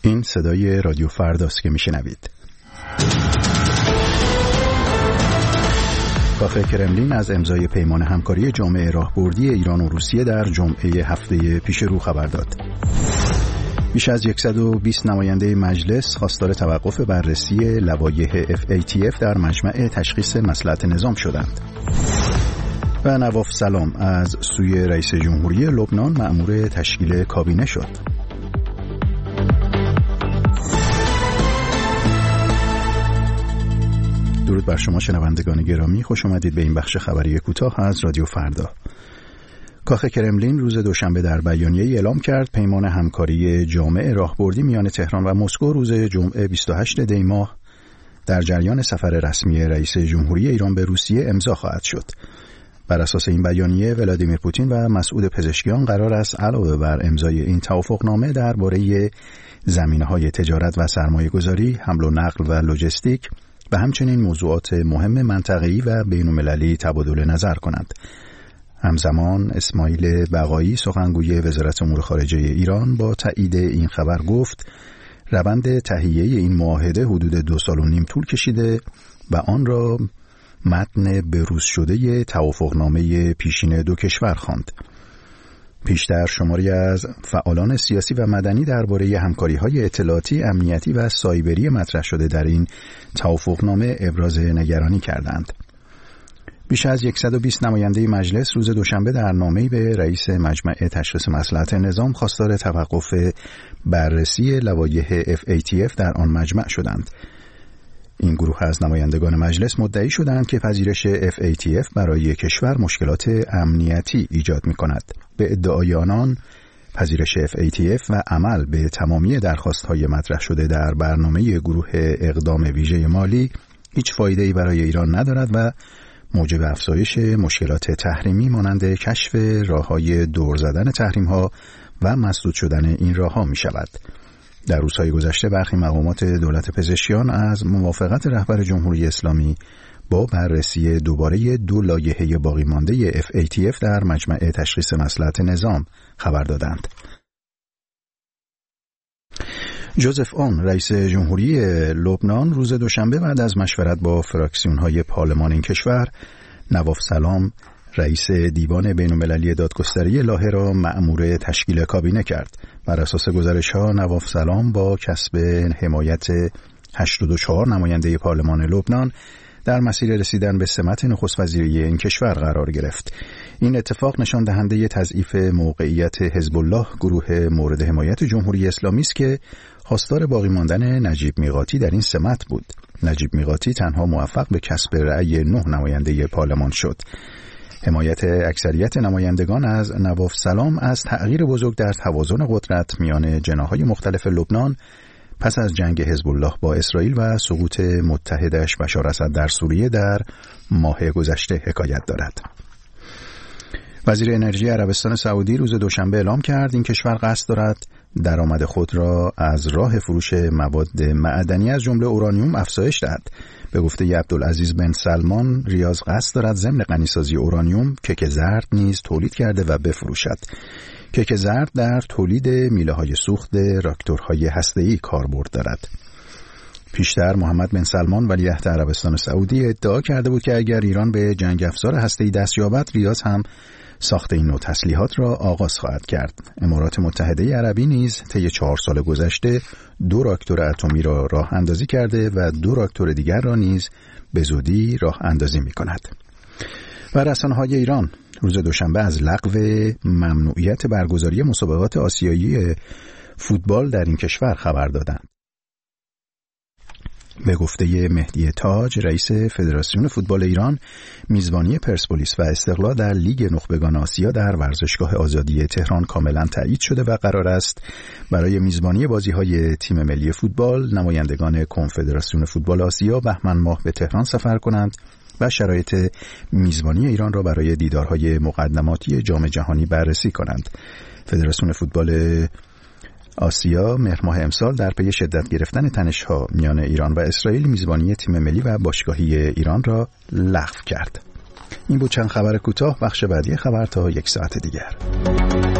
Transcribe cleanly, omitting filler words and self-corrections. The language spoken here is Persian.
این صدای رادیو فرداست که میشنوید. کافه کرملین از امضای پیمان همکاری جامعه راهبردی ایران و روسیه در جمعه هفته پیش رو خبر داد. بیش از 120 نماینده مجلس خواستار توقف بررسی لوایح FATF در مجمع تشخیص مصلحت نظام شدند. و نواف سلام از سوی رئیس جمهوری لبنان مأمور تشکیل کابینه شد. درود بر شما شنوندگان گرامی، خوش آمدید به این بخش خبری کوتاه از رادیو فردا. کاخ کرملین روز دوشنبه در بیانیه‌ای اعلام کرد پیمان همکاری جامع راهبردی میان تهران و مسکو روز جمعه 28 دی ماه در جریان سفر رسمی رئیس جمهوری ایران به روسیه امضا خواهد شد. بر اساس این بیانیه ولادیمیر پوتین و مسعود پزشکیان قرار است علاوه بر امضای این توافقنامه درباره زمینه‌های تجارت و سرمایه‌گذاری، حمل و نقل و لوجستیک و همچنین موضوعات مهم منطقه‌ای و بین‌المللی تبادل نظر کنند. همزمان اسماعیل بقایی سخنگوی وزارت امور خارجه ایران با تایید این خبر گفت روند تهیه این معاهده حدود 2.5 سال طول کشیده و آن را متن بروز شده توافقنامه پیشین دو کشور خواند. پیشتر شماری از فعالان سیاسی و مدنی درباره همکاری‌های اطلاعاتی، امنیتی و سایبری مطرح شده در این توافقنامه ابراز نگرانی کردند. بیش از 120 نماینده مجلس روز دوشنبه در نامه‌ای به رئیس مجمع تشخیص مصلحت نظام خواستار توقف بررسی لوایح FATF در آن مجمع شدند. این گروه از نمایندگان مجلس مدعی شدند که پذیرش FATF برای کشور مشکلات امنیتی ایجاد می‌کند. به ادعای آنان پذیرش FATF و عمل به تمامی درخواست‌های مطرح شده در برنامه گروه اقدام ویژه مالی هیچ فایده‌ای برای ایران ندارد و موجب افزایش مشکلات تحریمی مانند کشف راه‌های دور زدن تحریم‌ها و مسدود شدن این راه‌ها می‌شود. در روزهای گذشته برخی مقامات دولت پزشکیان از موافقت رهبر جمهوری اسلامی با بررسی دوباره 2 لایحه باقی مانده FATF در مجمع تشخیص مصلحت نظام خبر دادند. جوزف اون رئیس جمهوری لبنان روز دوشنبه بعد از مشورت با فراکسیون‌های پارلمان این کشور، نواف سلام رئیس دیوان بین‌المللی دادگستری لاهه را مأمور تشکیل کابینه کرد. بر اساس گزارش‌ها نواف سلام با کسب حمایت 84 نماینده پارلمان لبنان در مسیر رسیدن به سمت نخست وزیری این کشور قرار گرفت. این اتفاق نشان دهنده تضعیف موقعیت حزب الله، گروه مورد حمایت جمهوری اسلامی است که خواستار باقی ماندن نجیب میقاتی در این سمت بود. نجیب میقاتی تنها موفق به کسب رأی 9 نماینده پارلمان شد. حمایت اکثریت نمایندگان از نواف سلام از تغییر بزرگ در توازن قدرت میان جناح‌های مختلف لبنان پس از جنگ حزب الله با اسرائیل و سقوط متحدش بشار اسد در سوریه در ماه گذشته حکایت دارد. وزیر انرژی عربستان سعودی روز دوشنبه اعلام کرد این کشور قصد دارد درآمد خود را از راه فروش مواد معدنی از جمله اورانیوم افزایش دهد. به گفته عبدالعزیز بن سلمان، ریاض قصد دارد ضمن غنیسازی اورانیوم کیک زرد نیز تولید کرده و بفروشد. کیک زرد در تولید میله‌های سوخت راکتورهای هسته‌ای کاربرد دارد. پیشتر محمد بن سلمان ولیعهد عربستان سعودی ادعا کرده بود که اگر ایران به جنگ افزار هسته‌ای دست یابد، ریاض هم ساخت این نوع تسلیحات را آغاز خواهد کرد. امارات متحده عربی نیز طی 4 سال گذشته 2 راکتور اتمی را راه اندازی کرده و 2 راکتور دیگر را نیز به زودی راه اندازی می کند. و رسانه‌های ایران روز دوشنبه از لغو ممنوعیت برگزاری مسابقات آسیایی فوتبال در این کشور خبر دادند. به گفته مهدی تاج رئیس فدراسیون فوتبال ایران، میزبانی پرسپولیس و استقلال در لیگ نخبگان آسیا در ورزشگاه آزادی تهران کاملا تایید شده و قرار است برای میزبانی بازی‌های تیم ملی فوتبال نمایندگان کنفدراسیون فوتبال آسیا بهمن ماه به تهران سفر کنند و شرایط میزبانی ایران را برای دیدارهای مقدماتی جام جهانی بررسی کنند. فدراسیون فوتبال آسیا مهر ماه امسال در پی شدت گرفتن تنش‌ها میان ایران و اسرائیل میزبانی تیم ملی و باشگاهی ایران را لغو کرد. این بود چند خبر کوتاه. بخش بعدی خبر تا 1 ساعت دیگر.